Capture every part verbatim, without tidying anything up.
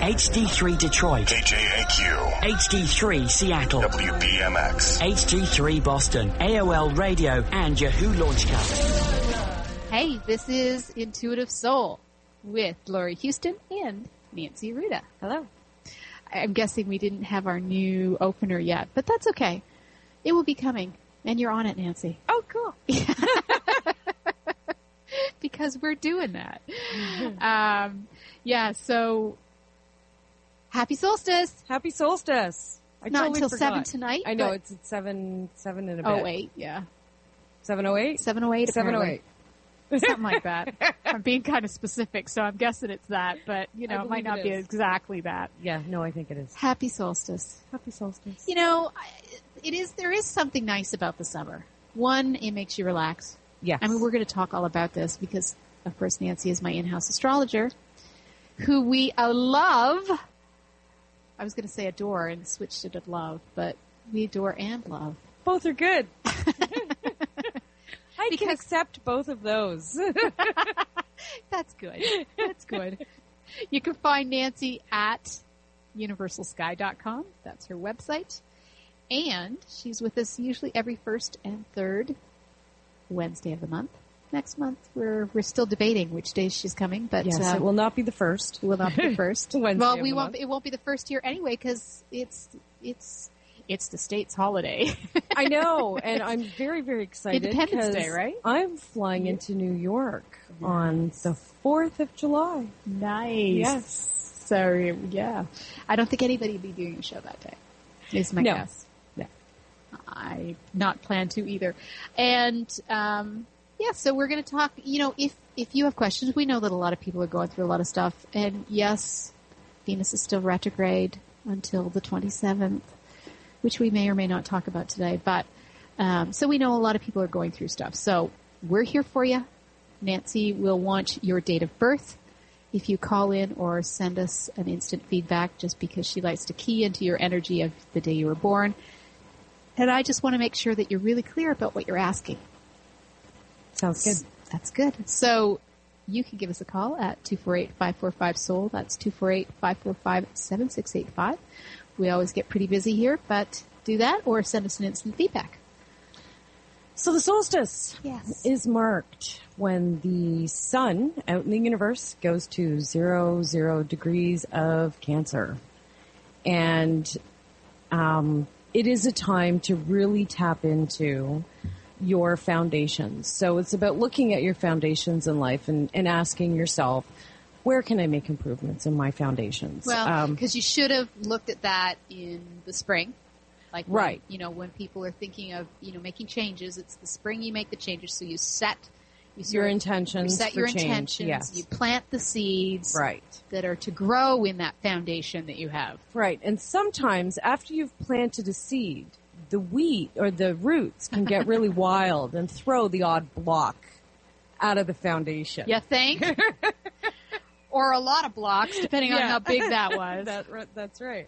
H D three Detroit. K J A Q. H D three Seattle. W B M X. H D three Boston. A O L Radio and Yahoo Launchcast. Hey, this is Intuitive Soul with Lori Houston and Nancy Ruda. Hello. I'm guessing we didn't have our new opener yet, but that's okay. It will be coming, and you're on it, Nancy. Oh, cool. Because we're doing that. Um, yeah, so happy solstice. Happy solstice. I Not totally until forgot. seven tonight. I know, but- it's at seven, seven and a bit. Oh, eight, yeah. seven oh eight? seven oh eight, seven oh apparently. eight. Something like that. I'm being kind of specific, so I'm guessing it's that, but, you know, I it might believe not it be is. exactly that. Yeah, no, I think it is. Happy solstice. Happy solstice. You know, I- it is, there is something nice about the summer. One, it makes you relax. Yes. I mean, we're going to talk all about this because, of course, Nancy is my in-house astrologer, who we uh, love. I was going to say adore and switched it to love, but we adore and love. Both are good. I Because- can accept both of those. That's good. That's good. You can find Nancy at universal sky dot com. That's her website. And she's with us usually every first and third Wednesday of the month. Next month, we're we're still debating which days she's coming, but Yes, uh, it will not be the first. it will not be the first. Wednesday well, of we the won't. month. It won't be the first year anyway because it's it's it's the state's holiday. I know, and I'm very, very excited. Independence 'cause Day, right? I'm flying into New York on the fourth of July. Nice. Yes. So yeah, I don't think anybody will be doing a show that day. Is my No. guess. I not plan to either. And um, yeah, so we're going to talk. You know, if if you have questions, we know that a lot of people are going through a lot of stuff. And yes, Venus is still retrograde until the twenty-seventh, which we may or may not talk about today. But um, so we know a lot of people are going through stuff. So we're here for you. Nancy will want your date of birth if you call in or send us an instant feedback, just because she likes to key into your energy of the day you were born. And I just want to make sure that you're really clear about what you're asking. Sounds good. That's good. So you can give us a call at two four eight, five four five, S O U L. That's two four eight, five four five, seven six eight five. We always get pretty busy here, but do that or send us an instant feedback. So the solstice Yes. is marked when the sun out in the universe goes to zero, zero degrees of Cancer. And um, it is a time to really tap into your foundations. So it's about looking at your foundations in life and, and asking yourself, where can I make improvements in my foundations? Well, Um, because you should have looked at that in the spring. Like, when, Right. you know, when people are thinking of, you know, making changes, it's the spring you make the changes. So you set you sort Your of- intentions You set for your change, intentions. yes. You plant the seeds right. that are to grow in that foundation that you have. Right. And sometimes after you've planted a seed, the wheat or the roots can get really wild and throw the odd block out of the foundation. You think? Or a lot of blocks, depending on Yeah. how big that was. That, that's right.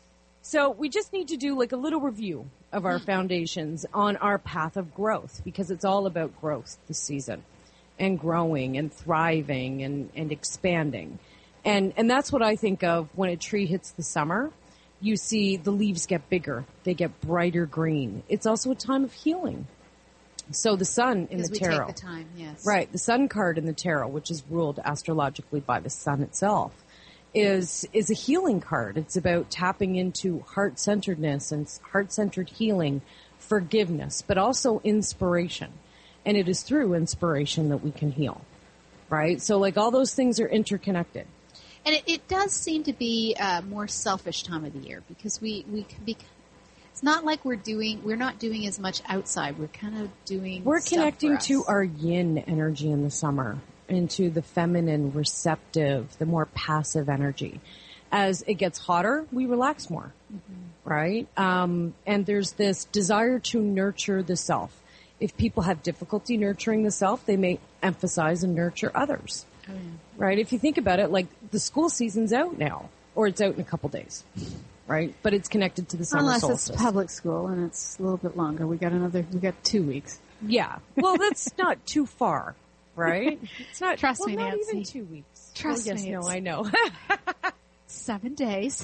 So we just need to do like a little review of our foundations on our path of growth, because it's all about growth this season and growing and thriving and, and expanding. And, and that's what I think of when a tree hits the summer. You see the leaves get bigger. They get brighter green. It's also a time of healing. So the sun in the Because we tarot. take the time, yes. Right. The sun card in the tarot, which is ruled astrologically by the sun itself, is is a healing card. It's about tapping into heart-centeredness and heart-centered healing, forgiveness, but also inspiration. And it is through inspiration that we can heal. Right? So like all those things are interconnected. And it, it does seem to be a more selfish time of the year because we, we can be, it's not like we're doing, we're not doing as much outside. We're kind of doing We're stuff connecting for us. to our yin energy in the summer, into the feminine, receptive, the more passive energy. As it gets hotter, we relax more, mm-hmm. right? Um, and there's this desire to nurture the self. If people have difficulty nurturing the self, they may emphasize and nurture others, Oh, yeah. right? If you think about it, like the school season's out now, or it's out in a couple days, right? But it's connected to the summer Unless solstice. it's public school and it's a little bit longer. We got another, we got two weeks. Yeah. Well, that's not too far, right? It's not. Trust well, me, not Nancy. even two weeks. Trust oh, yes, me, no, it's- I know. seven days.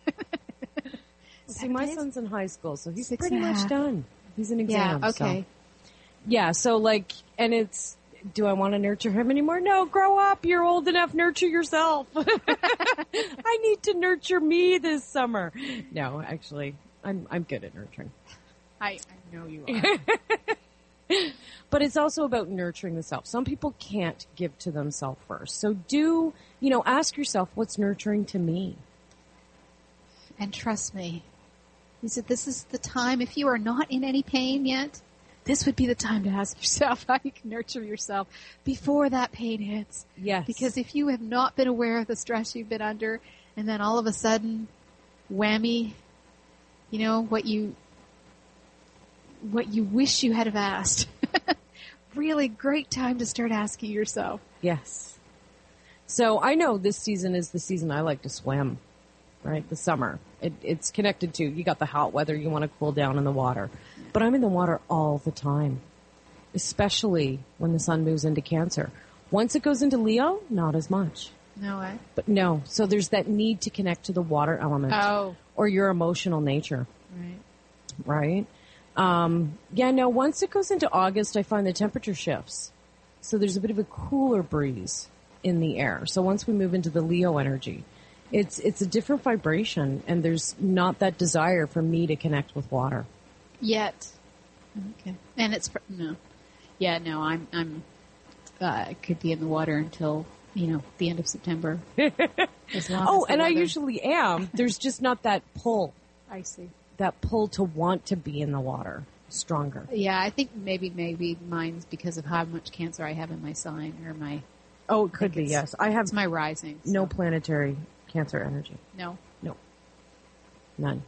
See, Seven my days? son's in high school, so he's Six pretty and a much half. done. He's in exam. Yeah, okay. So. Yeah, so like, and it's, do I want to nurture him anymore? No, grow up. You're old enough. Nurture yourself. I need to nurture me this summer. No, actually, I'm I'm good at nurturing. I, I know you are. But it's also about nurturing the self. Some people can't give to themselves first. So do, you know, ask yourself, what's nurturing to me? And trust me, he said, this is the time, if you are not in any pain yet, this would be the time to ask yourself how you can nurture yourself before that pain hits. Yes. Because if you have not been aware of the stress you've been under, and then all of a sudden, whammy, you know, what you, what you wish you had have asked. Really great time to start asking yourself. Yes. So I know this season is the season I like to swim, right? The summer. It, it's connected to, you got the hot weather, you want to cool down in the water. But I'm in the water all the time, especially when the sun moves into Cancer. Once it goes into Leo, not as much. No way. But no, so there's that need to connect to the water element. Oh. Or your emotional nature. Right. Right? Um, yeah, no, once it goes into August, I find the temperature shifts. So there's a bit of a cooler breeze in the air. So once we move into the Leo energy, it's it's a different vibration, and there's not that desire for me to connect with water. Yet. Okay. And it's, no. Yeah, no, I'm, I'm, uh, could be in the water until, you know, the end of September. As long Oh, as the and I weather- usually am. There's just not that pull, I see. that pull to want to be in the water stronger. Yeah, I think maybe, maybe mine's because of how much Cancer I have in my sign or my, Oh, it could think be, it's- yes. I have it's my rising. so- no planetary Cancer energy. No. No. None.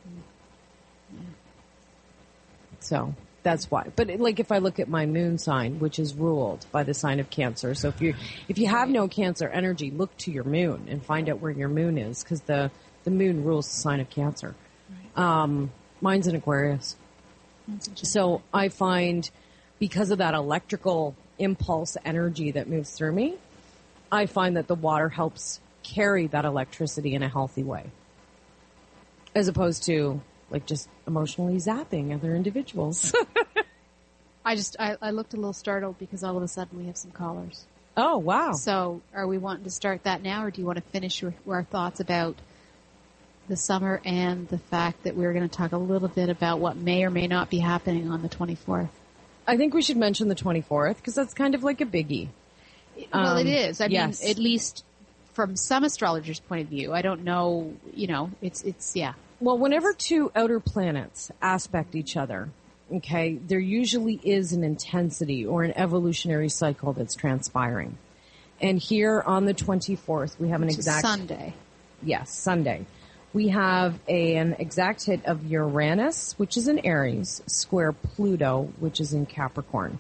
So that's why. But like if I look at my moon sign, which is ruled by the sign of Cancer. So if you if you have no Cancer energy, look to your moon and find out where your moon is, because the, the moon rules the sign of Cancer. Um, mine's in Aquarius. So I find because of that electrical impulse energy that moves through me, I find that the water helps carry that electricity in a healthy way. As opposed to like just emotionally zapping other individuals. I just, I, I looked a little startled because all of a sudden we have some callers. Oh, wow. So are we wanting to start that now, or do you want to finish your, our thoughts about the summer and the fact that we're going to talk a little bit about what may or may not be happening on the twenty-fourth? I think we should mention the twenty-fourth because that's kind of like a biggie. Well, Um, it is. I yes. mean, at least from some astrologers' point of view. I don't know, you know, it's, it's, yeah. Well, whenever two outer planets aspect each other, okay, there usually is an intensity or an evolutionary cycle that's transpiring. And here on the twenty-fourth, we have an Which is exact... Sunday. Yes, Sunday. We have a, an exact hit of Uranus, which is in Aries, square Pluto, which is in Capricorn.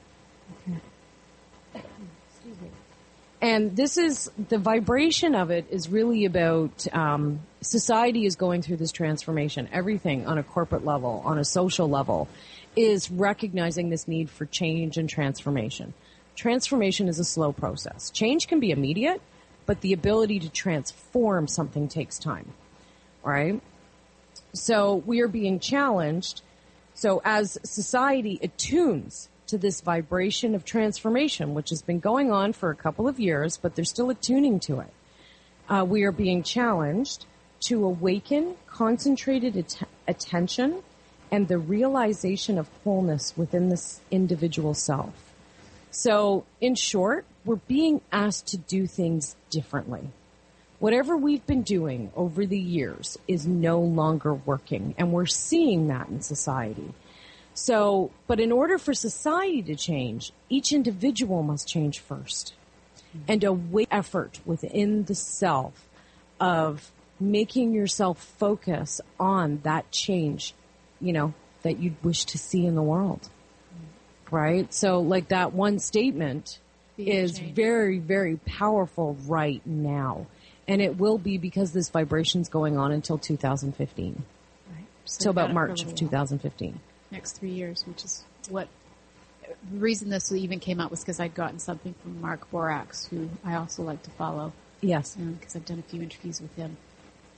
And this is, the vibration of it is really about, um, society is going through this transformation. Everything on a corporate level, on a social level, is recognizing this need for change and transformation. Transformation is a slow process. Change can be immediate, but the ability to transform something takes time. All right? So we are being challenged. So as society attunes to this vibration of transformation, which has been going on for a couple of years, but they're still attuning to it. Uh, we are being challenged to awaken concentrated att- attention and the realization of wholeness within this individual self. So, in short, we're being asked to do things differently. Whatever we've been doing over the years is no longer working, and we're seeing that in society. So, but in order for society to change, each individual must change first. And a way effort within the self of making yourself focus on that change, you know, that you'd wish to see in the world. Right? So like that one statement Be is change. very, very powerful right now. And it will be because this vibration's going on until two thousand fifteen. Right. So Till we've got about it for a March little of while. two thousand fifteen. Next three years, which is what the reason this even came out was because I'd gotten something from Mark Borax, who I also like to follow, Yes. because I've done a few interviews with him.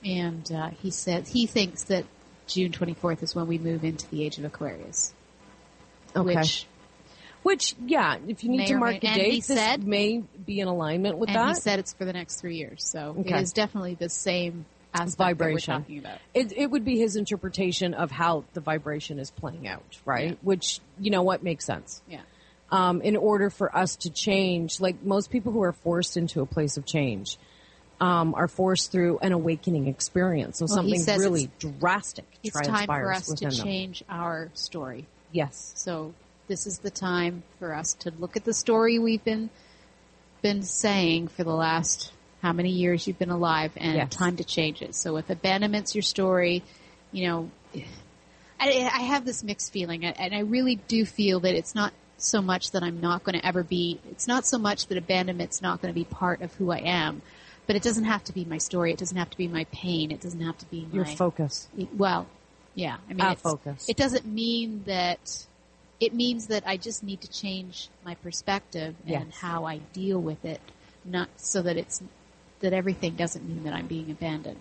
And uh, he said he thinks that June twenty-fourth is when we move into the age of Aquarius. Okay. Which, Which, yeah, if you need May to or mark may- a and he date, this said- may be in alignment with and that. he said it's for the next three years. So Okay. it is definitely the same aspect Vibration. that we're talking about. It, it would be his interpretation of how the vibration is playing out, right? Yeah. Which, you know what, makes sense. Yeah. Um, in order for us to change, like most people who are forced into a place of change, um, are forced through an awakening experience. So Well, he something says really it's- drastic It's time for transpires us to within them. change our story. Yes. So this is the time for us to look at the story we've been been saying for the last how many years you've been alive, and Yes. time to change it. So if abandonment's your story, you know, I, I have this mixed feeling, and I really do feel that it's not so much that I'm not going to ever be. It's not so much that abandonment's not going to be part of who I am, but it doesn't have to be my story. It doesn't have to be my pain. It doesn't have to be my Your focus. well, yeah. I mean, Our it's, focus. It doesn't mean that. It means that I just need to change my perspective and Yes. how I deal with it, not so that it's that everything doesn't mean that I'm being abandoned.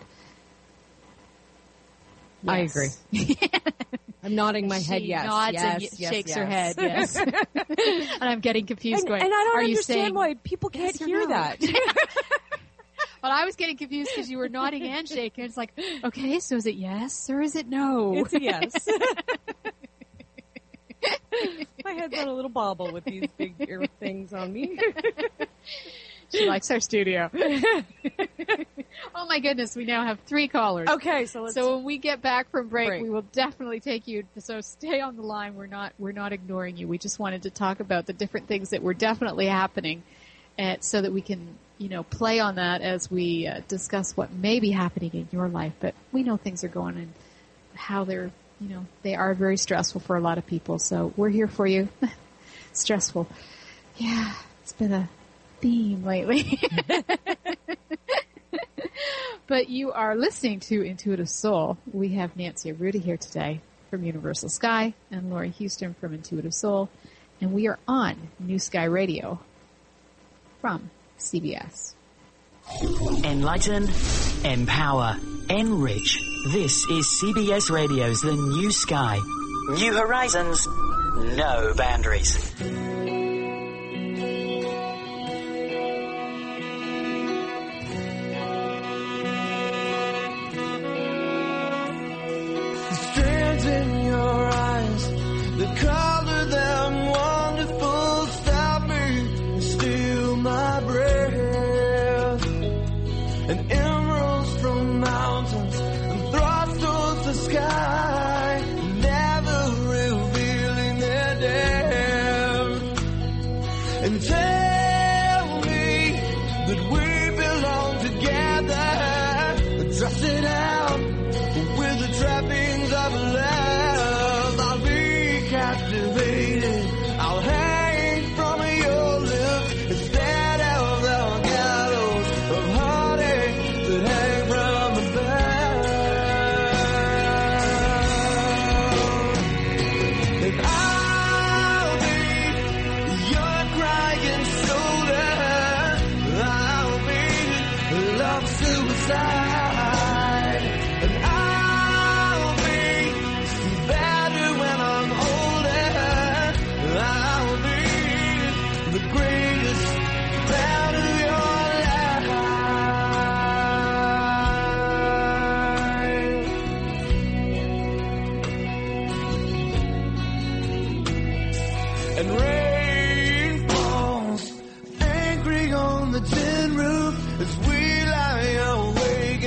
I Yes. agree. I'm nodding my head She yes. nods yes, and y- yes, shakes yes. her head. Yes, and I'm getting confused. And, going, and I don't are you understand saying, why people can't yes or hear no? that. Well, I was getting confused because you were nodding and shaking. It's like, okay, so is it yes or is it no? It's a yes. My head's on a little bobble with these big ear things on me. She likes our studio. Oh my goodness, we now have three callers. Okay, so let's. So when we get back from break, Break. we will definitely take you. So stay on the line. We're not we're not ignoring you. We just wanted to talk about the different things that were definitely happening, and so that we can you know play on that as we uh, discuss what may be happening in your life. But we know things are going and how they're you know they are very stressful for a lot of people. So we're here for you. Stressful, yeah. It's been a theme lately. But you are listening to Intuitive Soul. We have Nancy Arruda here today from Universal Sky and Lori Houston from Intuitive Soul. And we are on New Sky Radio from C B S. Enlighten, empower, enrich. This is C B S Radio's The New Sky. New horizons, no boundaries. In your eyes, the color them wonderful, stop me and steal my breath. And emeralds from mountains and throats towards the sky, never revealing their depth. And tell me that we belong together, trust it out with the trappings of love. I'll be captivated. I'll hang from your lips instead of the gallows of heartache that hang from above. And I'll be your crying shoulder. I'll be love suicide. And I'll be better when I'm older. I'll be the greatest fan of your life. And rain falls angry on the tin roof as we lie awake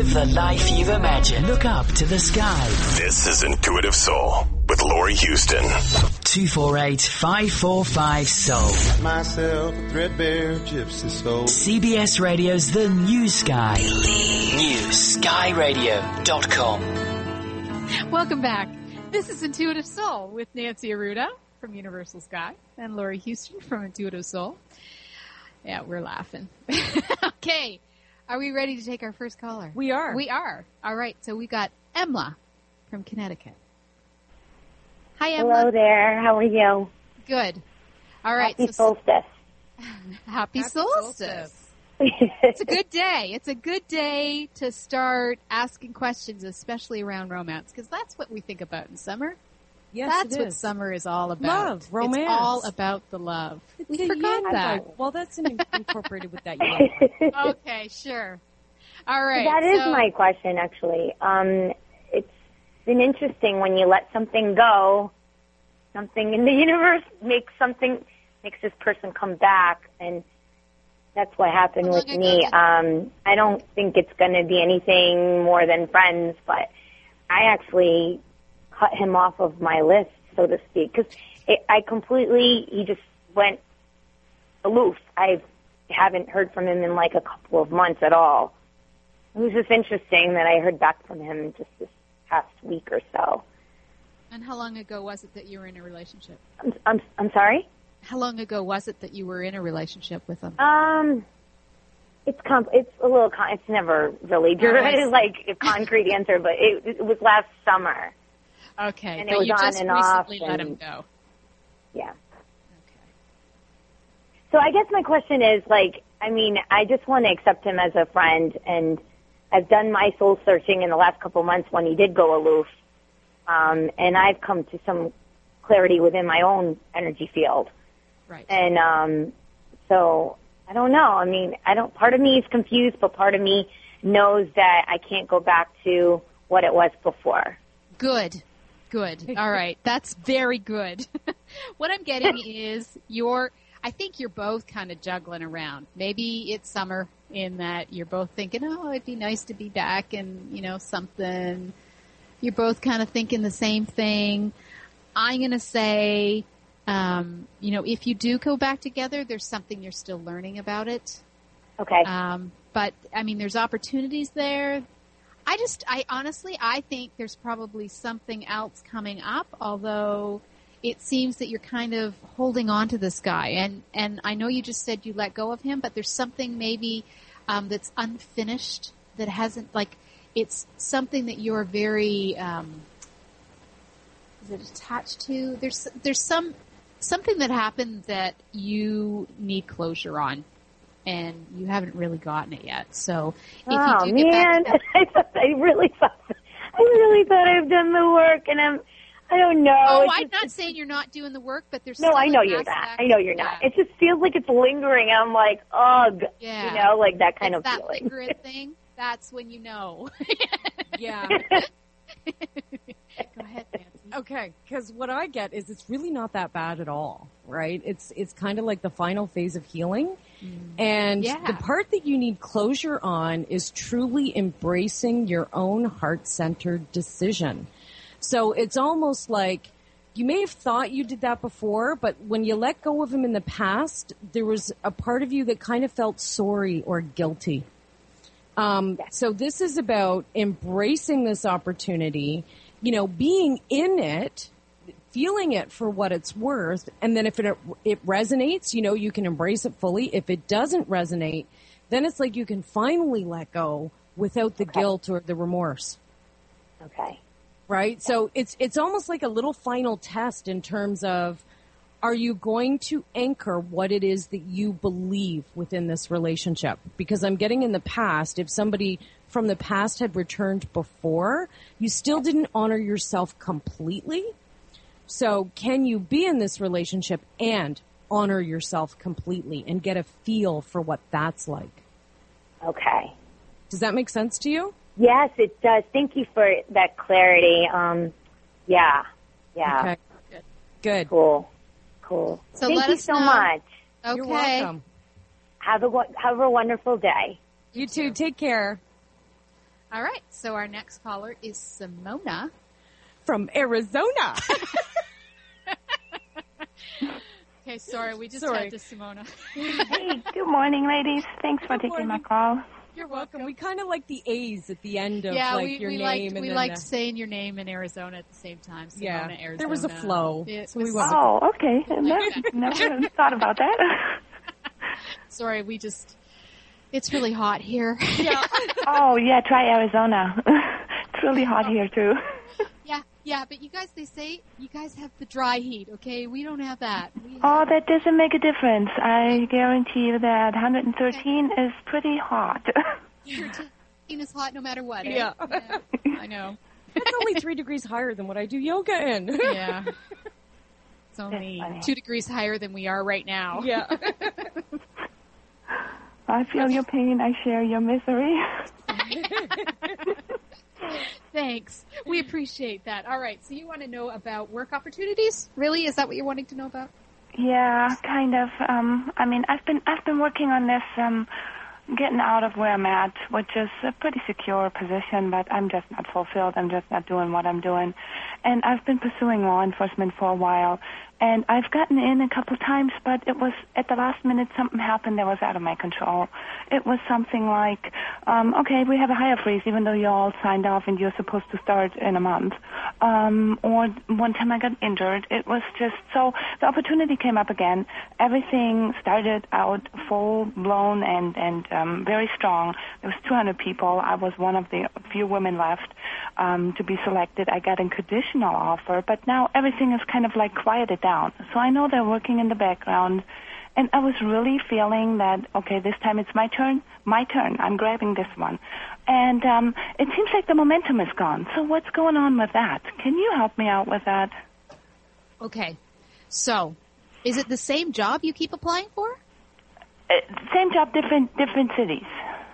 Live the life you've imagined. Look up to the sky. This is Intuitive Soul with Laurie Houston. two four eight, five four five, soul. Myself a threadbare gypsy soul. C B S Radio's The New Sky. new sky radio dot com. Welcome back. This is Intuitive Soul with Nancy Arruda from Universal Sky and Laurie Houston from Intuitive Soul. Yeah, we're laughing. Okay. Are we ready to take our first caller? We are. We are. All right. So we got Emla from Connecticut. Hi, Emla. Hello there. How are you? Good. All right. Happy so, solstice. Happy, Happy solstice. solstice. It's a good day. It's a good day to start asking questions, especially around romance, because that's what we think about in summer. Yes, That's it what is. summer is all about. Love, romance. It's all about the love. We The forgot yin that. vibe. Well, that's in- incorporated with that yin. Okay, sure. All right. That is so, my question, actually. Um, it's been interesting when you let something go, something in the universe makes something, makes this person come back, and that's what happened How with long me. ago? Um, I don't think it's going to be anything more than friends, but I actually cut him off of my list, so to speak, because I completely, he just went aloof. I haven't heard from him in like a couple of months at all. It was just interesting that I heard back from him just this past week or so. And how long ago was it that you were in a relationship? I'm, I'm, I'm sorry? How long ago was it that you were in a relationship with him? Um, it's comp- it's a little, con- it's never really Oh, like a concrete answer, but it, it was last summer. Okay, and it but was you on just and recently off let and- him go. Yeah. Okay. So I guess my question is, like, I mean, I just want to accept him as a friend, and I've done my soul searching in the last couple of months when he did go aloof, um, and I've come to some clarity within my own energy field. Right. And um, so I don't know. I mean, I don't. Part of me is confused, but part of me knows that I can't go back to what it was before. Good. Good. All right. That's very good. What I'm getting is you're, I think you're both kind of juggling around. Maybe it's summer in that you're both thinking, oh, it'd be nice to be back and, you know, something. You're both kind of thinking the same thing. I'm going to say, um, you know, if you do go back together, there's something you're still learning about it. Okay. Um, but, I mean, there's opportunities there. I just, I honestly, I think there's probably something else coming up, although it seems that you're kind of holding on to this guy. And, and I know you just said you let go of him, but there's something maybe um, that's unfinished that hasn't, like, it's something that you're very, um, is it attached to? There's, there's some, something that happened that you need closure on. And you haven't really gotten it yet. So if oh you do get man, back to I, thought, I really thought, I really thought I've done the work, and I'm, I don't know. Oh, It's I'm just- not saying you're not doing the work, but there's No, still I know an you're not. aspect- I know you're not. Yeah. It just feels like it's lingering. And I'm like, ugh, Yeah. you know, like that kind It's of that feeling. lingering thing. That's when you know. Yeah. Go ahead, Nancy. Okay, because what I get is it's really not that bad at all, right? It's it's kind of like the final phase of healing. And Yeah. the part that you need closure on is truly embracing your own heart-centered decision. So it's almost like you may have thought you did that before, but when you let go of him in the past, there was a part of you that kind of felt sorry or guilty. Um, so this is about embracing this opportunity, you know, being in it, feeling it for what it's worth. And then if it, it resonates, you know, you can embrace it fully. If it doesn't resonate, then it's like you can finally let go without the Okay. guilt or the remorse. Okay. Right? So it's, it's almost like a little final test in terms of, are you going to anchor what it is that you believe within this relationship? Because I'm getting in the past, if somebody from the past had returned before, you still didn't honor yourself completely. So can you be in this relationship and honor yourself completely and get a feel for what that's like? Okay. Does that make sense to you? Yes, it does. Thank you for that clarity. Um, yeah. Yeah. Okay. Good. Cool. Cool. So Thank let you us so know. much. Okay. You're welcome. Have a wo- have a wonderful day. You too. Take care. All right. So our next caller is Simona from Arizona. Okay, sorry, we just sorry. had to Simona. Hey, good morning, ladies. Thanks for good taking morning. my call. You're welcome. We kind of like the A's at the end of yeah, like we, your we name. liked, and we then liked the... saying your name in Arizona at the same time. Simona, yeah, Arizona. there was a flow. It so we was- went Oh, okay. Never, never thought about that. Sorry, we just, it's really hot here. Yeah. Oh, yeah, try Arizona. It's really hot here, too. yeah, yeah, but you guys, they say, you guys have the dry heat, okay? We don't have that. We have, Oh, that doesn't make a difference. I guarantee you that one hundred thirteen is pretty hot. thirteen is hot no matter what. Eh? Yeah. yeah. I know. It's only three degrees higher than what I do yoga in. Yeah. It's only funny. two degrees higher than we are right now. Yeah. I feel your pain. I share your misery. Thanks. We appreciate that. All right. So you want to know about work opportunities? Really? Is that what you're wanting to know about? Yeah, kind of. Um, I mean, I've been I've been working on this, um, getting out of where I'm at, which is a pretty secure position, but I'm just not fulfilled. I'm just not doing what I'm doing, and I've been pursuing law enforcement for a while, and I've gotten in a couple times, but it was at the last minute something happened that was out of my control. It was something like, um, okay, we have a hire freeze, even though you all signed off and you're supposed to start in a month. Um, or one time I got injured. It was just so the opportunity came up again. Everything started out full blown and and um, very strong. There was two hundred people. I was one of the few women left um, to be selected. I got a conditional offer, but now everything is kind of like quieted down. So I know they're working in the background. And I was really feeling that, okay, this time it's my turn, my turn. I'm grabbing this one. And um, it seems like the momentum is gone. So what's going on with that? Can you help me out with that? Okay. So, is it the same job you keep applying for? Uh, same job, different different cities.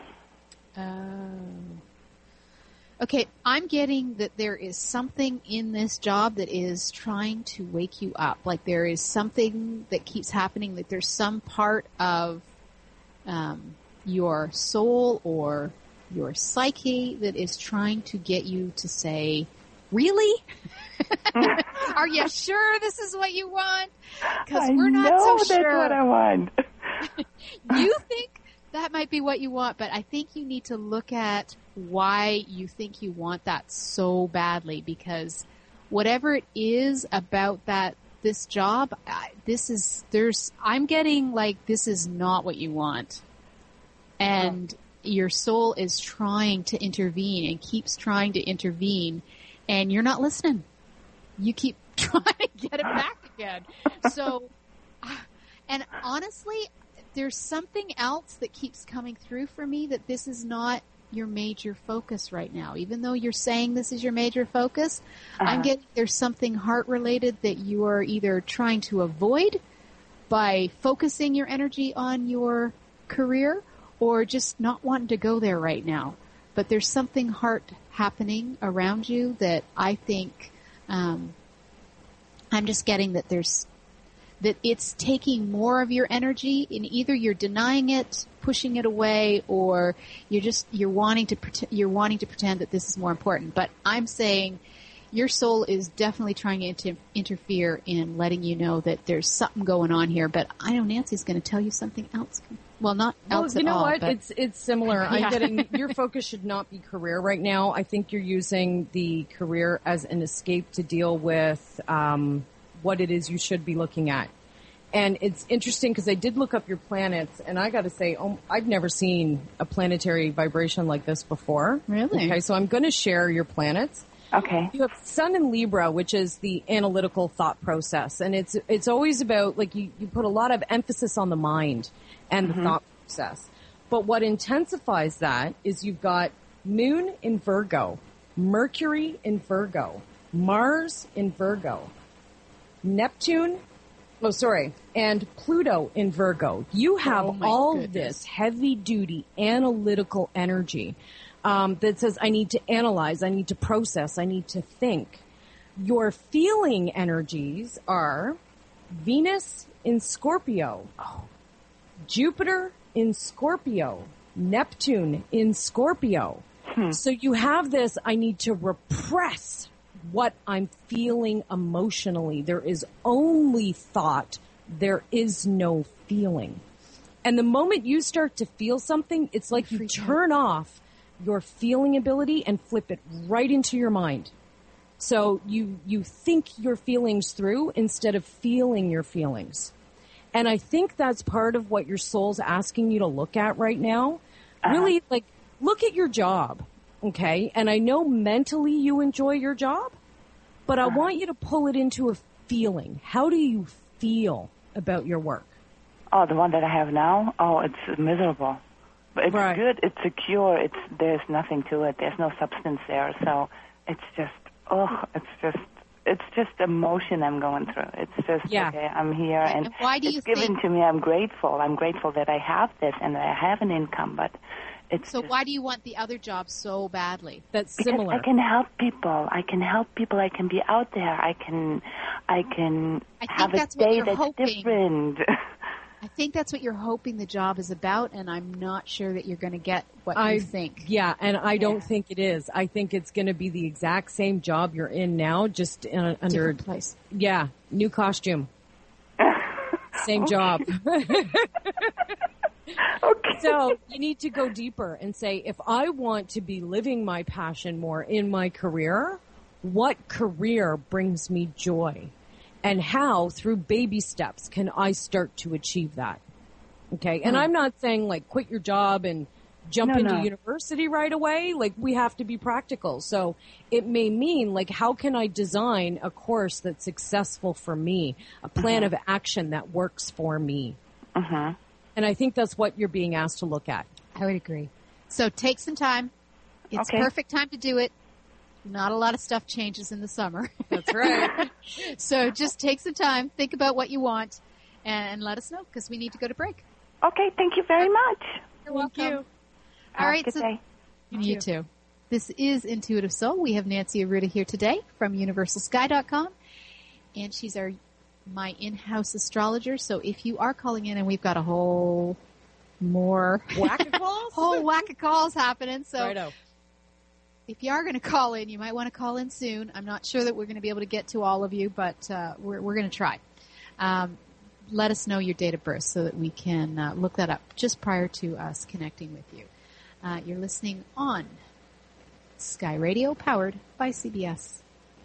Um. Okay, I'm getting that there is something in this job that is trying to wake you up. Like there is something that keeps happening, that there's some part of um, your soul or your psyche that is trying to get you to say, really? Are you sure this is what you want? Because we're not know so that's sure. what I want. You think that might be what you want, but I think you need to look at why you think you want that so badly, because whatever it is about that, this job, I- this is, there's, I'm getting like, this is not what you want. And your soul is trying to intervene and keeps trying to intervene, and you're not listening. You keep trying to get it back again. So, and honestly, there's something else that keeps coming through for me, that this is not your major focus right now. Even though you're saying this is your major focus, Uh-huh. I'm getting there's something heart related that you are either trying to avoid by focusing your energy on your career, or just not wanting to go there right now. But there's something heart happening around you that I think, um, I'm just getting that there's that it's taking more of your energy, and either you're denying it, pushing it away, or you're just you're wanting to pretend, you're wanting to pretend that this is more important. But I'm saying your soul is definitely trying to inter- interfere in letting you know that there's something going on here. But I know Nancy's going to tell you something else. Well, not Well, else you at know all. what? But It's it's similar. Yeah. I'm getting your focus should not be career right now. I think you're using the career as an escape to deal with um, what it is you should be looking at. And it's interesting because I did look up your planets, and I got to say, oh, I've never seen a planetary vibration like this before. Really? Okay, so I'm going to share your planets. Okay. You have Sun in Libra, which is the analytical thought process, and it's it's always about like you, you put a lot of emphasis on the mind and the thought process. But what intensifies that is you've got Moon in Virgo, Mercury in Virgo, Mars in Virgo, Neptune, oh sorry, and Pluto in Virgo. You have Oh, my all goodness. this heavy duty analytical energy um, that says I need to analyze, I need to process, I need to think. Your feeling energies are Venus in Scorpio, Jupiter in Scorpio, Neptune in Scorpio. Hmm. So you have this, I need to repress what I'm feeling emotionally. There is only thought. There is no feeling. And the moment you start to feel something, it's like you turn off your feeling ability and flip it right into your mind. So you, you think your feelings through instead of feeling your feelings. And I think that's part of what your soul's asking you to look at right now. Uh-huh. Really, like, look at your job, okay? And I know mentally you enjoy your job, but I uh-huh. want you to pull it into a feeling. How do you feel about your work? Oh, the one that I have now? Oh, it's miserable. But it's right. good. It's secure. It's There's nothing to it. There's no substance there. So it's just, oh, it's just, it's just emotion I'm going through. It's just, yeah. okay, I'm here, and, and why do it's you given think... to me. I'm grateful. I'm grateful that I have this and that I have an income, but it's So just, why do you want the other job so badly? That's because similar. I can help people. I can help people. I can be out there. I can, I can I think have a that's what day you're that's hoping. different. I think that's what you're hoping the job is about, and I'm not sure that you're going to get what I you think. Yeah, and I don't Yeah. think it is. I think it's going to be the exact same job you're in now, just in a, under Different place. Yeah, new costume, same job. Okay. So you need to go deeper and say, if I want to be living my passion more in my career, what career brings me joy? And how, through baby steps, can I start to achieve that? Okay. And I'm not saying like quit your job and jump No, into no. university right away. Like, we have to be practical. So it may mean, like, how can I design a course that's successful for me, a plan Uh-huh. of action that works for me? Uh-huh. And I think that's what you're being asked to look at. I would agree. So take some time. It's Okay. perfect time to do it. Not a lot of stuff changes in the summer. That's right. So just take some time, think about what you want, and let us know, because we need to go to break. Okay, thank you very much. You're Thank welcome. you. All Have a right, good so day. you too. This is Intuitive Soul. We have Nancy Arruda here today from universal sky dot com, and she's our my in-house astrologer. So if you are calling in, and we've got a whole more Whack of calls? whole whack of calls happening, so Righto. if you are going to call in, you might want to call in soon. I'm not sure that we're going to be able to get to all of you, but uh, we're, we're going to try. Um, let us know your date of birth so that we can uh, look that up just prior to us connecting with you. Uh, you're listening on Sky Radio, powered by C B S.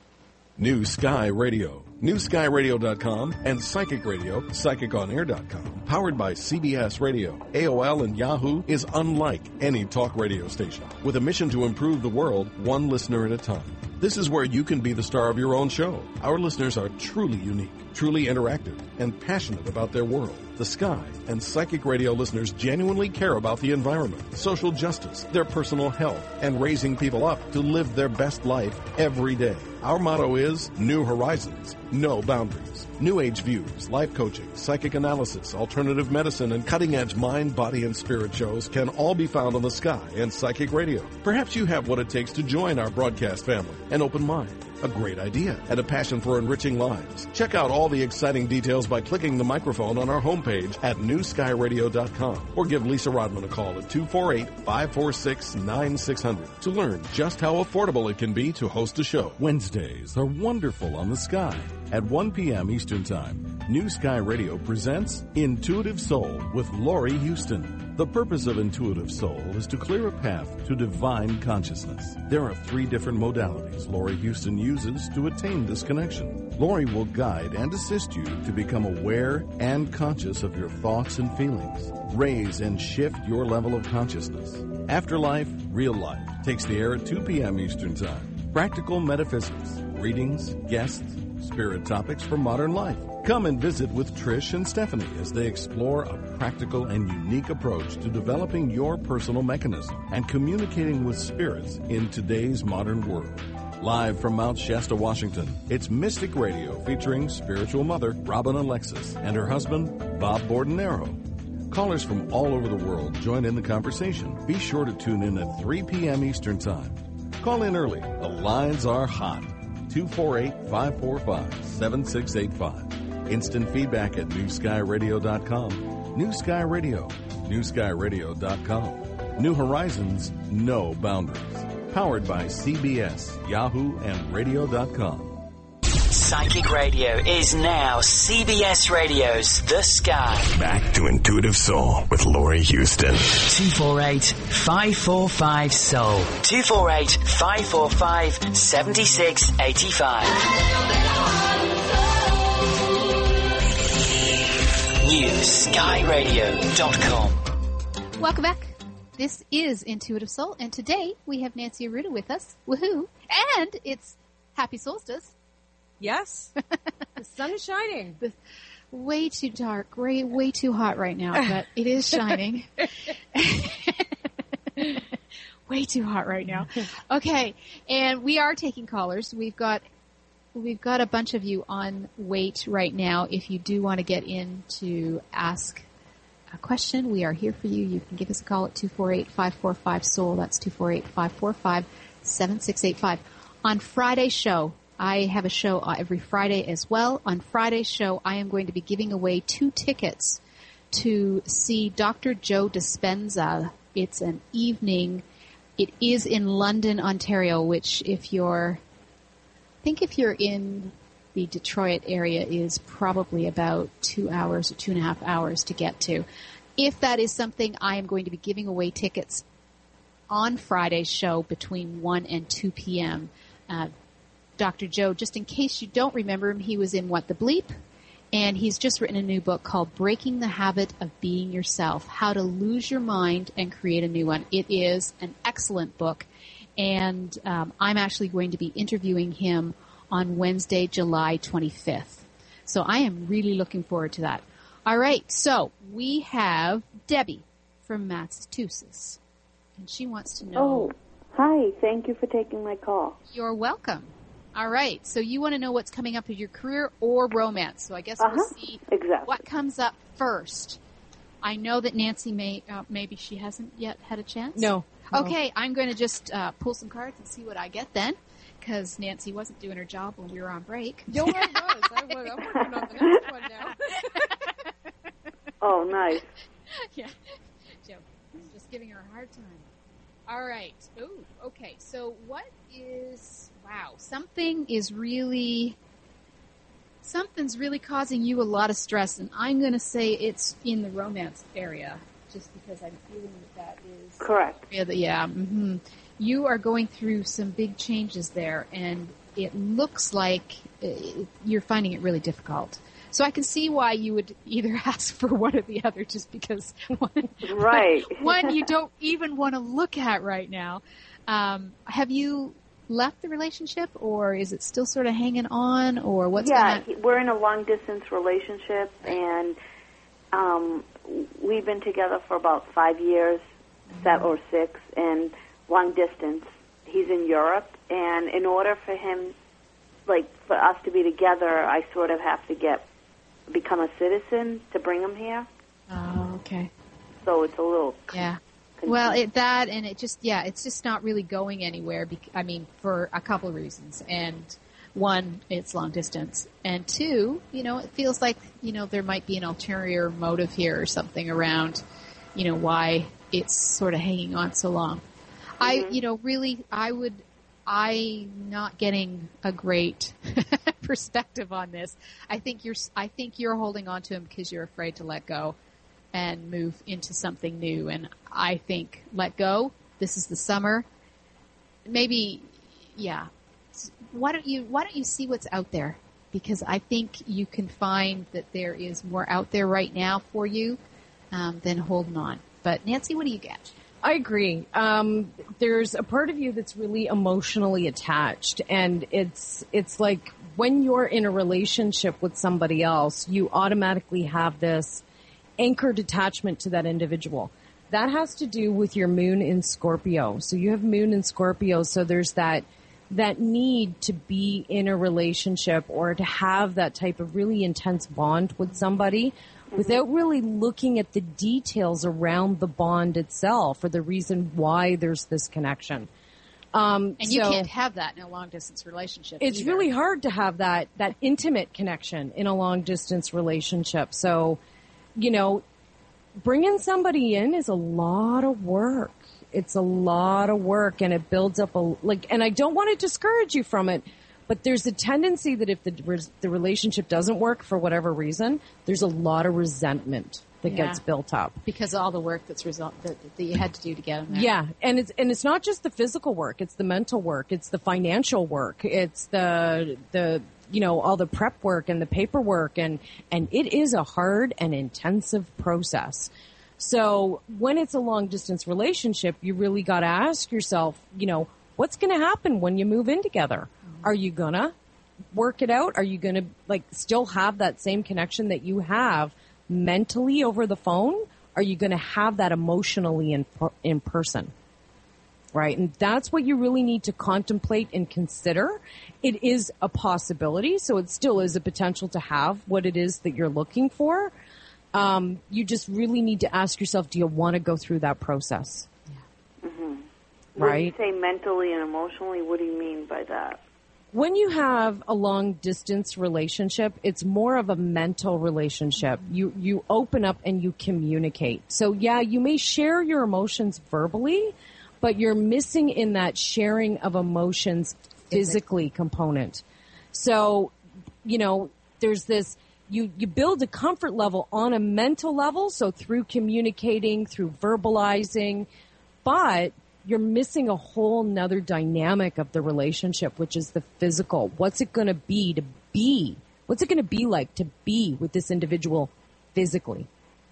New Sky Radio, new sky radio dot com, and Psychic Radio, psychic on air dot com, powered by C B S Radio. A O L and Yahoo is unlike any talk radio station, with a mission to improve the world one listener at a time. This is where you can be the star of your own show. Our listeners are truly unique, truly interactive, and passionate about their world. The Sky and Psychic Radio listeners genuinely care about the environment, social justice, their personal health, and raising people up to live their best life every day. Our motto is New Horizons, No Boundaries. New Age views, life coaching, psychic analysis, alternative medicine, and cutting-edge mind, body, and spirit shows can all be found on the Sky and Psychic Radio. Perhaps you have what it takes to join our broadcast family. An open mind, a great idea, and a passion for enriching lives. Check out all the exciting details by clicking the microphone on our homepage at new sky radio dot com, or give Lisa Rodman a call at two four eight, five four six, nine six zero zero to learn just how affordable it can be to host a show. Wednesdays are wonderful on the Sky. At one p.m. Eastern Time, New Sky Radio presents Intuitive Soul with Laurie Houston. The purpose of Intuitive Soul is to clear a path to divine consciousness. There are three different modalities Laurie Houston uses to attain this connection. Laurie will guide and assist you to become aware and conscious of your thoughts and feelings. Raise and shift your level of consciousness. Afterlife, Real Life takes the air at two p.m. Eastern Time. Practical metaphysics, readings, guests, spirit topics for modern life. Come and visit with Trish and Stephanie as they explore a practical and unique approach to developing your personal mechanism and communicating with spirits in today's modern world. Live from Mount Shasta, Washington, it's Mystic Radio featuring spiritual mother Robin Alexis and her husband Bob Bordenero. Callers from all over the world join in the conversation. Be sure to tune in at three p.m. Eastern Time. Call in early. The lines are hot. two four eight, five four five, seven six eight five. Instant feedback at new sky radio dot com. New Sky Radio, new sky radio dot com. New Horizons, no boundaries. Powered by C B S, Yahoo, and radio dot com. Psychic Radio is now C B S Radio's The Sky. Back to Intuitive Soul with Laurie Houston. two four eight, five four five, soul. two four eight, five four five, seven six eight five. new sky radio dot com. Welcome back. This is Intuitive Soul, and today we have Nancy Arruda with us. Woohoo! And it's Happy Solstice. Yes. The sun is shining. The, way too dark, way, way too hot right now, but it is shining. Way too hot right now. Okay, and we are taking callers. We've got we've got a bunch of you on wait right now. If you do want to get in to ask a question, we are here for you. You can give us a call at two four eight, five four five, soul. That's two four eight, five four five, seven six eight five. On Friday's show, I have a show every Friday as well. On Friday's show, I am going to be giving away two tickets to see Doctor Joe Dispenza. It's an evening. It is in London, Ontario, which if you're, I think if you're in the Detroit area is probably about two hours or two and a half hours to get to. If that is something, I am going to be giving away tickets on Friday's show between one and two p.m. Uh, Doctor Joe, just in case you don't remember him, he was in What the Bleep, and he's just written a new book called Breaking the Habit of Being Yourself, How to Lose Your Mind and Create a New One. It is an excellent book, and um, I'm actually going to be interviewing him on Wednesday, July twenty-fifth. So I am really looking forward to that. All right, so we have Debbie from Massachusetts, and she wants to know... Oh, hi. Thank you for taking my call. You're welcome. All right, so you want to know what's coming up in your career or romance. So I guess uh-huh. we'll see exactly. what comes up first. I know that Nancy may, uh, maybe she hasn't yet had a chance. No. no. Okay, I'm going to just uh, pull some cards and see what I get then, because Nancy wasn't doing her job when we were on break. No, I was. I was. I'm working on the next one now. Oh, nice. Yeah, Joe, just giving her a hard time. All right. Ooh, okay. So what is, wow, something is really, something's really causing you a lot of stress, and I'm going to say it's in the romance area, just because I'm feeling that that is. Correct. Yeah. yeah mm-hmm. You are going through some big changes there, and it looks like it, you're finding it really difficult. So I can see why you would either ask for one or the other, just because one, right. one you don't even want to look at right now. Um, have you left the relationship, or is it still sort of hanging on, or what's yeah, going on? We're in a long-distance relationship, and um, we've been together for about five years, seven or six, and long distance. He's in Europe, and in order for him, like, for us to be together, I sort of have to get become a citizen to bring him here. Oh, okay. So it's a little yeah. confusing. Well, it, that and it just yeah, it's just not really going anywhere. Bec- I mean, for a couple of reasons. And one, it's long distance, and two, you know, it feels like you know there might be an ulterior motive here or something around, you know, why it's sort of hanging on so long. Mm-hmm. I, you know, really, I would. I'm not getting a great perspective on this. I think you're. I think you're holding on to him because you're afraid to let go and move into something new. And I think let go. This is the summer. Maybe, yeah. Why don't you? Why don't you see what's out there? Because I think you can find that there is more out there right now for you um, than holding on. But Nancy, what do you get? I agree. Um, there's a part of you that's really emotionally attached, and it's it's like when you're in a relationship with somebody else, you automatically have this anchored attachment to that individual. That has to do with your moon in Scorpio. So you have moon in Scorpio, so there's that that need to be in a relationship or to have that type of really intense bond with somebody without really looking at the details around the bond itself or the reason why there's this connection. Um, and you so can't have that in a long-distance relationship It's either. really hard to have that, that intimate connection in a long-distance relationship. So, you know, bringing somebody in is a lot of work. It's a lot of work, and it builds up a, like, and I don't want to discourage you from it, but there's a tendency that if the, the relationship doesn't work for whatever reason, there's a lot of resentment that Yeah. gets built up. Because of all the work that's result that, that you had to do to get him there. Yeah, and it's and it's not just the physical work; it's the mental work, it's the financial work, it's the the you know all the prep work and the paperwork, and and it is a hard and intensive process. So when it's a long distance relationship, you really got to ask yourself, you know, what's going to happen when you move in together? Mm-hmm. Are you gonna work it out? Are you going to like still have that same connection that you have mentally over the phone? Are you going to have that emotionally in in person? Right? And that's what you really need to contemplate and consider. It is a possibility, so it still is a potential to have what it is that you're looking for. Um, you just really need to ask yourself, do you want to go through that process? Mm-hmm. Right? When you say mentally and emotionally, what do you mean by that? When you have a long distance relationship, it's more of a mental relationship. You you open up and you communicate. So yeah, you may share your emotions verbally, but you're missing in that sharing of emotions physically component. So, you know, there's this, you, you build a comfort level on a mental level, so through communicating, through verbalizing, but you're missing a whole nother dynamic of the relationship, which is the physical. What's it going to be to be? What's it going to be like to be with this individual physically?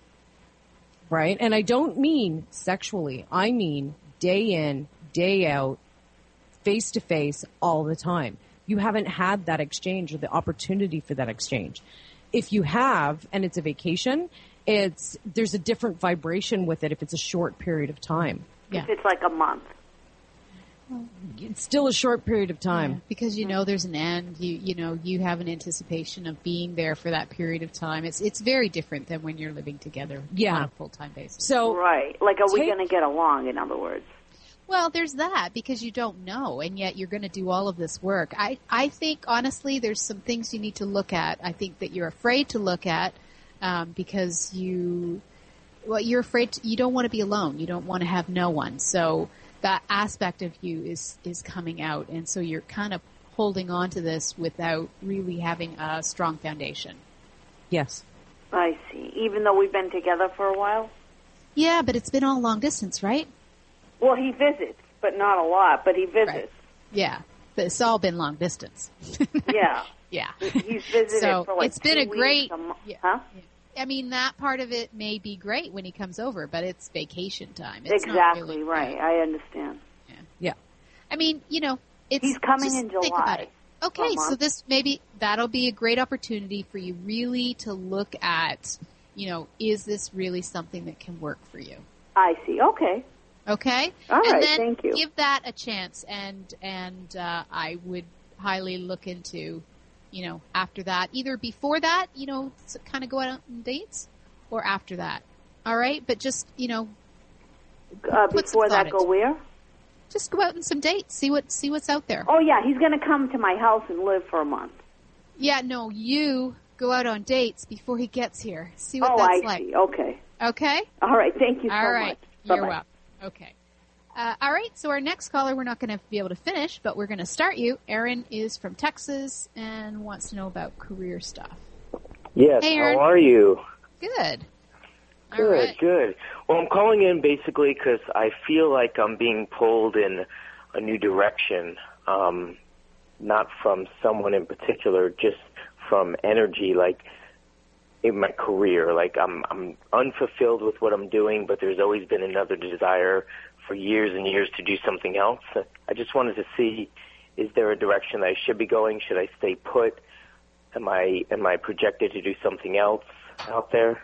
Right? And I don't mean sexually. I mean day in, day out, face to face all the time. You haven't had that exchange or the opportunity for that exchange. If you have, and it's a vacation, it's, there's a different vibration with it if it's a short period of time. If it's like a month. It's still a short period of time. Yeah, because you know there's an end. You you know you have an anticipation of being there for that period of time. It's it's very different than when you're living together yeah. on a full time basis. So right, like are we take, going to get along? In other words. Well, there's that because you don't know, and yet you're going to do all of this work. I I think honestly, there's some things you need to look at. I think that you're afraid to look at um, because you. Well, you're afraid to, you don't want to be alone. You don't want to have no one. So that aspect of you is, is coming out. And so you're kind of holding on to this without really having a strong foundation. Yes. I see. Even though we've been together for a while? Yeah, but it's been all long distance, right? Well, he visits, but not a lot, but he visits. Right. Yeah. But it's all been long distance. yeah. Yeah. He's visited so for like it's been two a great, weeks a mo- yeah, huh? yeah. I mean, that part of it may be great when he comes over, but it's vacation time. It's exactly not really, right. I understand. Yeah. Yeah. I mean, you know, it's he's coming just in think about July. it. Okay, so this maybe that'll be a great opportunity for you really to look at, you know, is this really something that can work for you? I see. Okay. Okay. All and right. then Thank you. Give that a chance, and and uh, I would highly look into, you know, after that, either before that, you know, kind of go out on dates, or after that. All right, but just you know, uh, put before some that, go where? Just go out on some dates. See what see what's out there. Oh yeah, he's going to come to my house and live for a month. Yeah, no, you go out on dates before he gets here. See what oh, that's I like. see. Okay. Okay. All right. Thank you so all right. much. You're Bye-bye. welcome. Okay. Uh, all right. So our next caller, we're not going to be able to finish, but we're going to start you. Aaron is from Texas and wants to know about career stuff. Yes. Hey, Aaron. How are you? Good. Good, all right. good. Well, I'm calling in basically because I feel like I'm being pulled in a new direction, um, not from someone in particular, just from energy, like in my career. Like I'm, I'm unfulfilled with what I'm doing, but there's always been another desire for years and years to do something else. I just wanted to see, is there a direction that I should be going? Should I stay put? Am I, am I projected to do something else out there?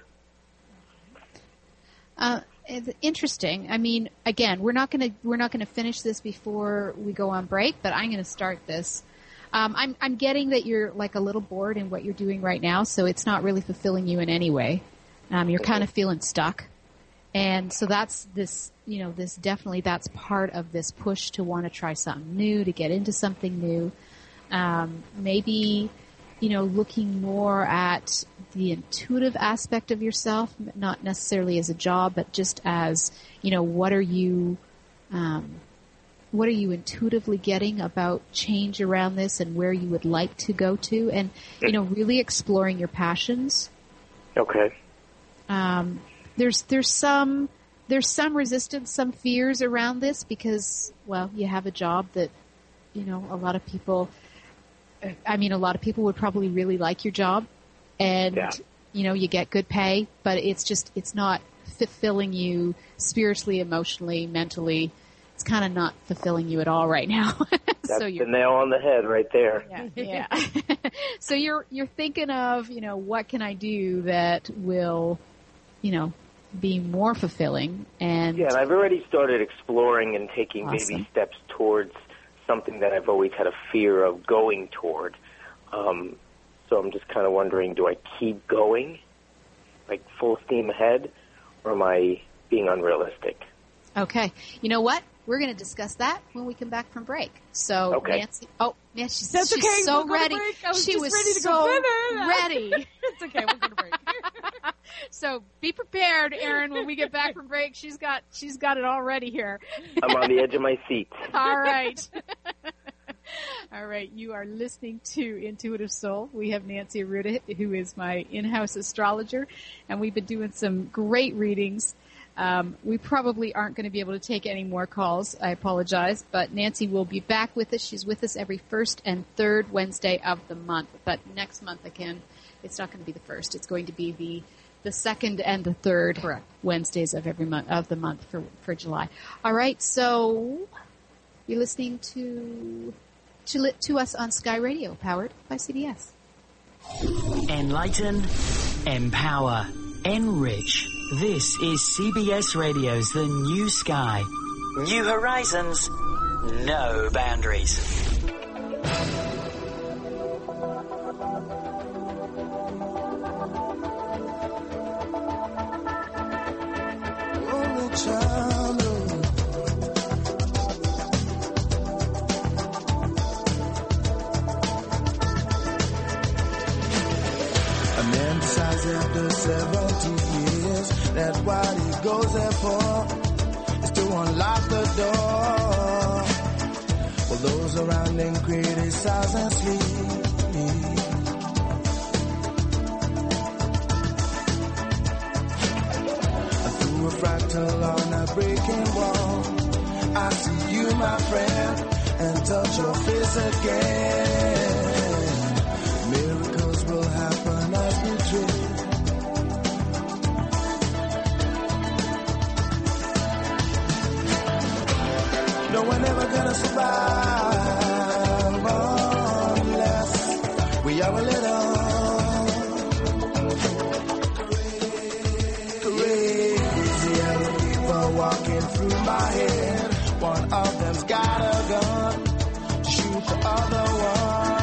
Uh, it's interesting. I mean, again, we're not going to we're not going to finish this before we go on break, but I'm going to start this. Um, I'm I'm getting that you're like a little bored in what you're doing right now, so it's not really fulfilling you in any way. Um, you're kind of feeling stuck, and so that's this. You know, this definitely that's part of this push to want to try something new, to get into something new. Um, maybe. You know, looking more at the intuitive aspect of yourself, not necessarily as a job, but just as, you know, what are you, Um, what are you intuitively getting about change around this and where you would like to go to? And, you know, really exploring your passions. Okay. Um, there's, there's some, there's some resistance, some fears around this because, well, you have a job that, you know, a lot of people, I mean, a lot of people would probably really like your job and, yeah. you know, you get good pay, but it's just, it's not fulfilling you spiritually, emotionally, mentally. It's kind of not fulfilling you at all right now. That's so you're, the nail on the head right there. Yeah. yeah. So you're, you're thinking of, you know, what can I do that will, you know, be more fulfilling and. Yeah, and I've already started exploring and taking awesome. baby steps towards something that I've always had a fear of going toward. Um, so I'm just kind of wondering, do I keep going, like full steam ahead, or am I being unrealistic? Okay. You know what? We're going to discuss that when we come back from break. So okay. Nancy, oh, yeah, she's, That's she's okay. so we'll ready. Was she was ready to so go ready. It's okay. We're going to break. So be prepared, Erin. When we get back from break, she's got she's got it all ready here. I'm on the edge of my seat. All right. All right. You are listening to Intuitive Soul. We have Nancy Arruda, who is my in-house astrologer, and we've been doing some great readings. Um, we probably aren't going to be able to take any more calls. I apologize, but Nancy will be back with us. She's with us every first and third Wednesday of the month. But next month, again, it's not going to be the first. It's going to be the the second and the third Correct. Wednesdays of every month of the month for for July. All right, so you're listening to to to us on Sky Radio, powered by C B S. Enlighten, empower, enrich. This is C B S Radio's The New Sky. New horizons, no boundaries. A man decides after seventy years that what he goes there for is to unlock the door. Well, those around him criticize and sleep. And through a fractal on a breaking wall, I see you, my friend, and touch your face again. Miracles will happen as we dream. No one ever gonna survive unless we are a little crazy. Other people walking through my head. One of them's got a gun to shoot the other one.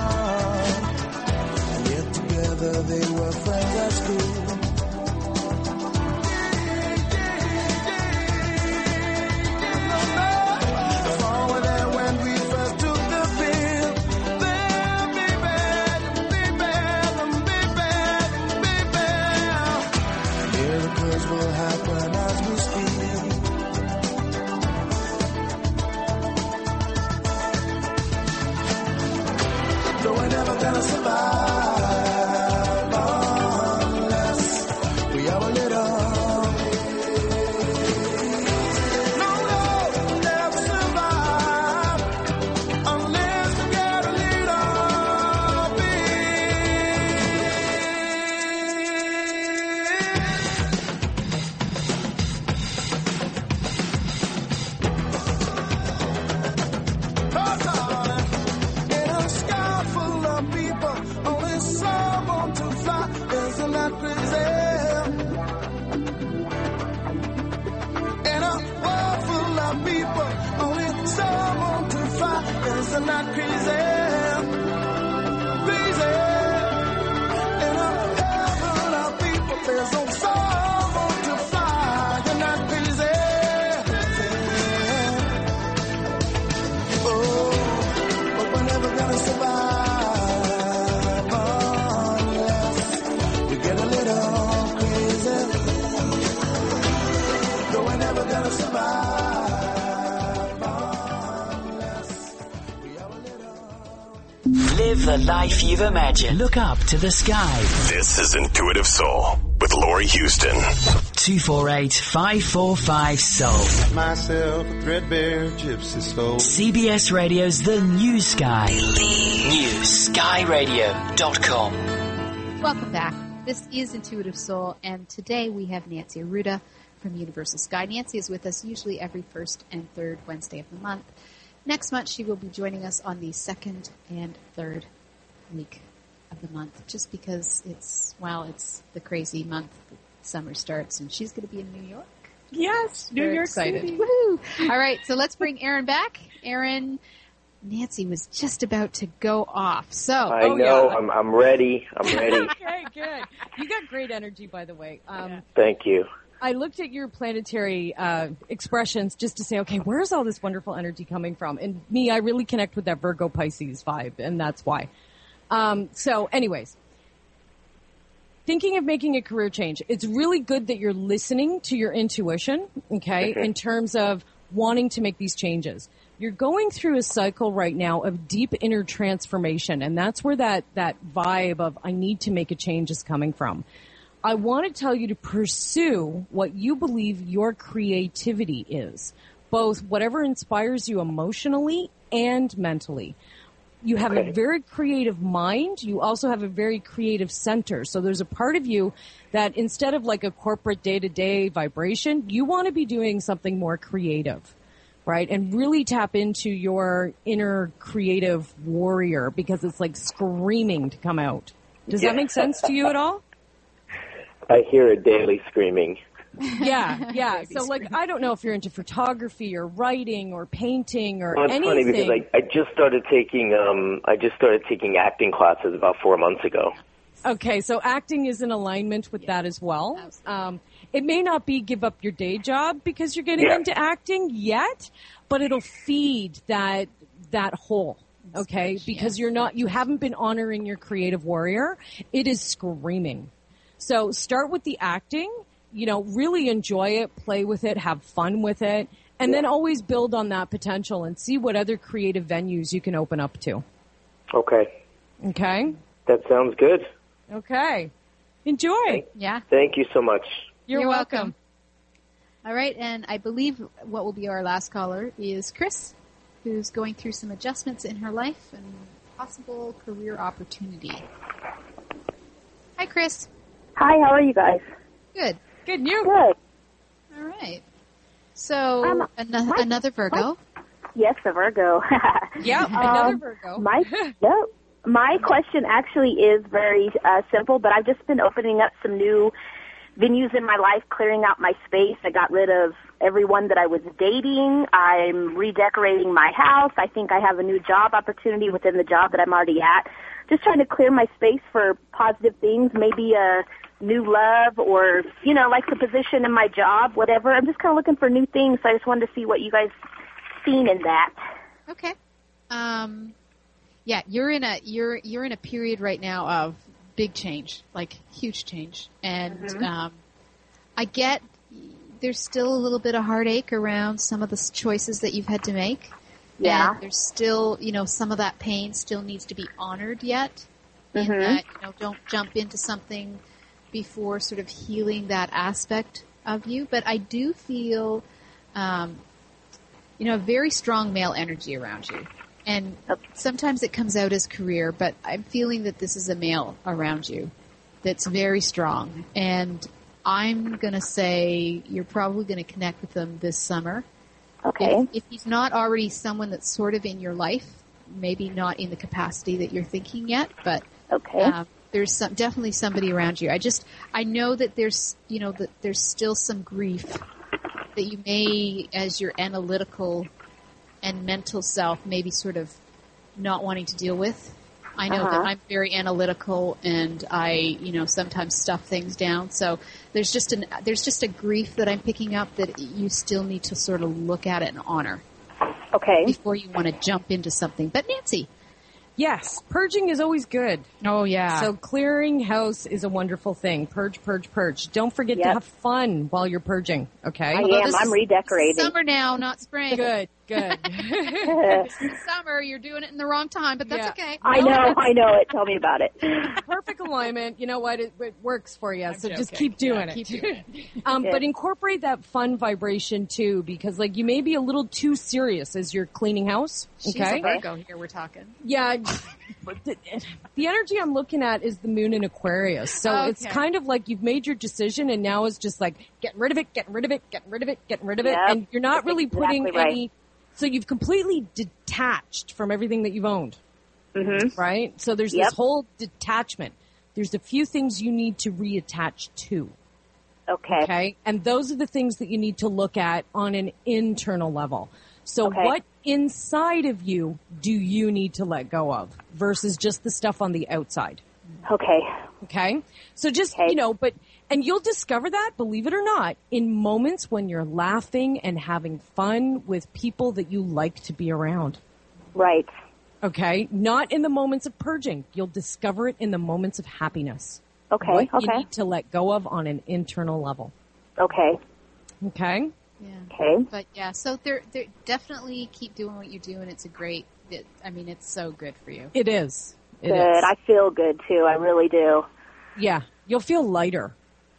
Live the life you've imagined. Look up to the sky. This is Intuitive Soul with Laurie Houston. two four eight, five four five, soul. Myself a threadbare gypsy soul. C B S Radio's The New Sky. new sky radio dot com. Welcome back. This is Intuitive Soul, and today we have Nancy Arruda from Universal Sky. Nancy is with us usually every first and third Wednesday of the month. Next month, she will be joining us on the second and third week of the month, just because it's, well, it's the crazy month. Summer starts, and she's going to be in New York. Yes, New Very York excited. City. Woohoo! All right, so let's bring Aaron back. Aaron, Nancy was just about to go off. So I oh, know. yeah. I'm I'm ready. I'm ready. Okay, good. You got great energy, by the way. Um, Thank you. I looked at your planetary uh, expressions just to say, okay, where's all this wonderful energy coming from? And me, I really connect with that Virgo Pisces vibe, and that's why. Um, so, anyways, thinking of making a career change, it's really good that you're listening to your intuition, okay, in terms of wanting to make these changes. You're going through a cycle right now of deep inner transformation, and that's where that, that vibe of I need to make a change is coming from. I want to tell you to pursue what you believe your creativity is, both whatever inspires you emotionally and mentally. You have Okay. a very creative mind. You also have a very creative center. So there's a part of you that instead of like a corporate day-to-day vibration, you want to be doing something more creative, right? And really tap into your inner creative warrior because it's like screaming to come out. Does Yeah. that make sense to you at all? I hear a daily screaming. Yeah, yeah. So, like, I don't know if you're into photography or writing or painting or Well, it's anything. funny because I, I just started taking um I just started taking acting classes about four months ago. Okay, so acting is in alignment with that as well. Um, it may not be give up your day job because you're getting Yeah. into acting yet, but it'll feed that that hole. Okay, because you're not, you haven't been honoring your creative warrior. It is screaming. So start with the acting. You know, really enjoy it, play with it, have fun with it, and then always build on that potential and see what other creative venues you can open up to. Okay. Okay? That sounds good. Okay. Enjoy. Yeah. Thank you so much. You're, You're welcome. welcome. All right, and I believe what will be our last caller is Chris, who's going through some adjustments in her life and possible career opportunity. Hi, Chris. Hi, how are you guys? Good. Good, you? Good. All right. So, Um, an- my- another Virgo. Yes, a Virgo. Yeah, another Um, Virgo. My yep. My question actually is very uh, simple, but I've just been opening up some new venues in my life, clearing out my space. I got rid of everyone that I was dating. I'm redecorating my house. I think I have a new job opportunity within the job that I'm already at. Just trying to clear my space for positive things, maybe a new love or, you know, like the position in my job, whatever. I'm just kind of looking for new things, so I just wanted to see what you guys seen in that. Okay. Um, yeah, you're in a you're you're in a period right now of big change, like huge change, and Mhm. um, I get there's still a little bit of heartache around some of the s- choices that you've had to make. Yeah. And there's still, you know, some of that pain still needs to be honored yet. In Mhm. that, you know, don't jump into something before sort of healing that aspect of you. But I do feel, um, you know, a very strong male energy around you. And sometimes it comes out as career, but I'm feeling that this is a male around you that's very strong. And I'm going to say you're probably going to connect with them this summer. Okay. If, if he's not already someone that's sort of in your life, maybe not in the capacity that you're thinking yet, but Okay. um, there's some, definitely somebody around you. I just, I know that there's, you know, that there's still some grief that you may, as your analytical and mental self, maybe sort of not wanting to deal with. I know Uh-huh. that I'm very analytical and I, you know, sometimes stuff things down. So there's just an, there's just a grief that I'm picking up that you still need to sort of look at it and honor. Okay. Before you want to jump into something. But Nancy. Yes, purging is always good. Oh, yeah. So clearing house is a wonderful thing. Purge, purge, purge. Don't forget to Yep. have fun while you're purging, okay? I Although am. this I'm is redecorating. Summer now, not spring. Good. Good. This is summer. You're doing it in the wrong time, but that's Yeah. okay. I know, I know it. Tell me about it. Perfect alignment. You know what? It, it works for you. I'm so just joking. keep doing Yeah, it. keep doing it. um, Yeah. But incorporate that fun vibration too, because like you may be a little too serious as you're cleaning house. She's Okay. a Virgo here. We're talking. Yeah. But the, the energy I'm looking at is the moon in Aquarius. So Okay. it's kind of like you've made your decision and now it's just like getting rid of it, getting rid of it, getting rid of it, getting rid of it. Yep. And you're not That's really putting exactly right. any, so you've completely detached from everything that you've owned. Mm-hmm. Right? So there's Yep. this whole detachment. There's a few things you need to reattach to. Okay. Okay? And those are the things that you need to look at on an internal level. So Okay. what inside of you do you need to let go of versus just the stuff on the outside? Okay. Okay? So just, Okay. you know, but, and you'll discover that, believe it or not, in moments when you're laughing and having fun with people that you like to be around. Right. Okay? Not in the moments of purging. You'll discover it in the moments of happiness. Okay. What you Okay. need to let go of on an internal level. Okay. Okay? Yeah. Okay. But yeah, so they're, they're definitely keep doing what you do, and it's a great, it, I mean, it's so good for you. It is. It Good. is. I feel good too. I really do. Yeah. You'll feel lighter.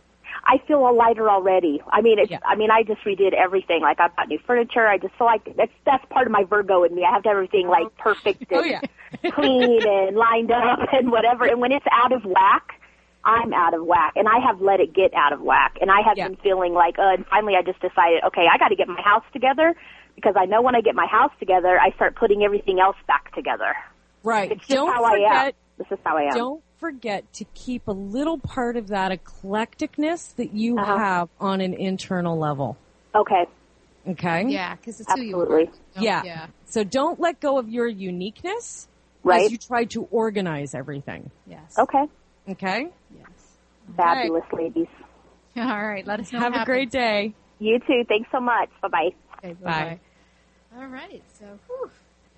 I feel a lighter already. I mean, it's. Yeah. I mean, I just redid everything. Like I bought new furniture. I just feel like that's that's part of my Virgo in me. I have to have everything like perfect and Oh, yeah. clean and lined up and whatever. And when it's out of whack, I'm out of whack, and I have let it get out of whack. And I have Yeah. been feeling like, uh, and finally, I just decided, okay, I got to get my house together because I know when I get my house together, I start putting everything else back together. Right. It's just Don't how I am. forget. This is how I am. Don't forget to keep a little part of that eclecticness that you Uh-huh. have on an internal level. Okay. Okay? Yeah, because it's who you are. Absolutely. Don't- Yeah. Yeah. So don't let go of your uniqueness Right. as you try to organize everything. Yes. Okay. Okay? Yes. Fabulous, ladies. All right. Let us know. Have what a great day. You too. Thanks so much. Bye-bye. Okay, Bye. bye. All right. So, whew.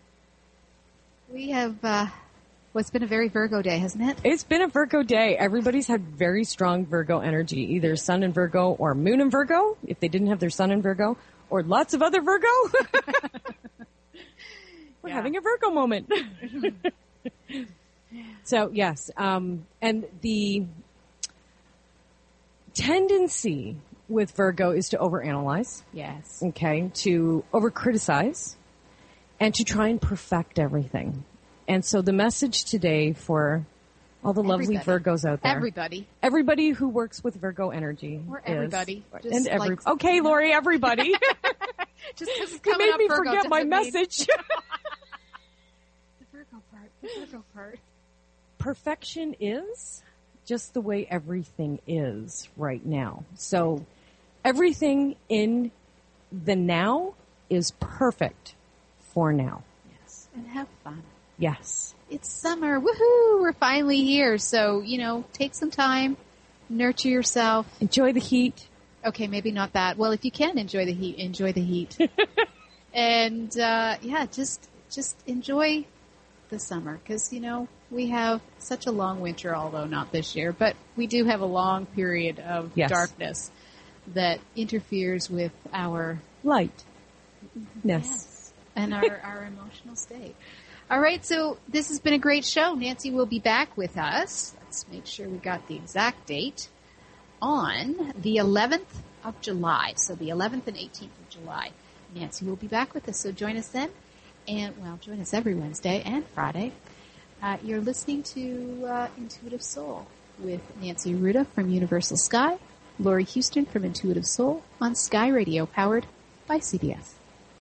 we have. Uh, well, it's been a very Virgo day, hasn't it? It's been a Virgo day. Everybody's had very strong Virgo energy, either sun in Virgo or moon in Virgo, if they didn't have their sun in Virgo, or lots of other Virgo. We're Yeah. having a Virgo moment. So, yes, um, and the tendency with Virgo is to overanalyze, Yes. okay, to over-criticize, and to try and perfect everything. And so the message today for all the lovely Everybody. Virgos out there, Everybody. everybody who works with Virgo energy, Or is- everybody. Just and every like- okay, Lori, everybody. Just because it's You coming made up me Virgo forget my doesn't mean- message. The Virgo part. The Virgo part. Perfection is just the way everything is right now. So everything in the now is perfect for now. Yes. And have fun. Yes. It's summer. Woohoo! We're finally here. So, you know, take some time, nurture yourself. Enjoy the heat. Okay, maybe not that. Well, if you can enjoy the heat, enjoy the heat. And, uh, yeah, just, just enjoy the summer. Cause, you know, we have such a long winter, although not this year, but we do have a long period of Yes. darkness that interferes with our Light. Yes. Yes. And our, our emotional state. All right, so this has been a great show. Nancy will be back with us. Let's make sure we got the exact date. On the eleventh of July. So the eleventh and eighteenth of July. Nancy will be back with us. So join us then. And, well, join us every Wednesday and Friday. Uh, you're listening to uh, Intuitive Soul with Nancy Ruda from Universal Sky, Lori Houston from Intuitive Soul on Sky Radio, powered by C B S.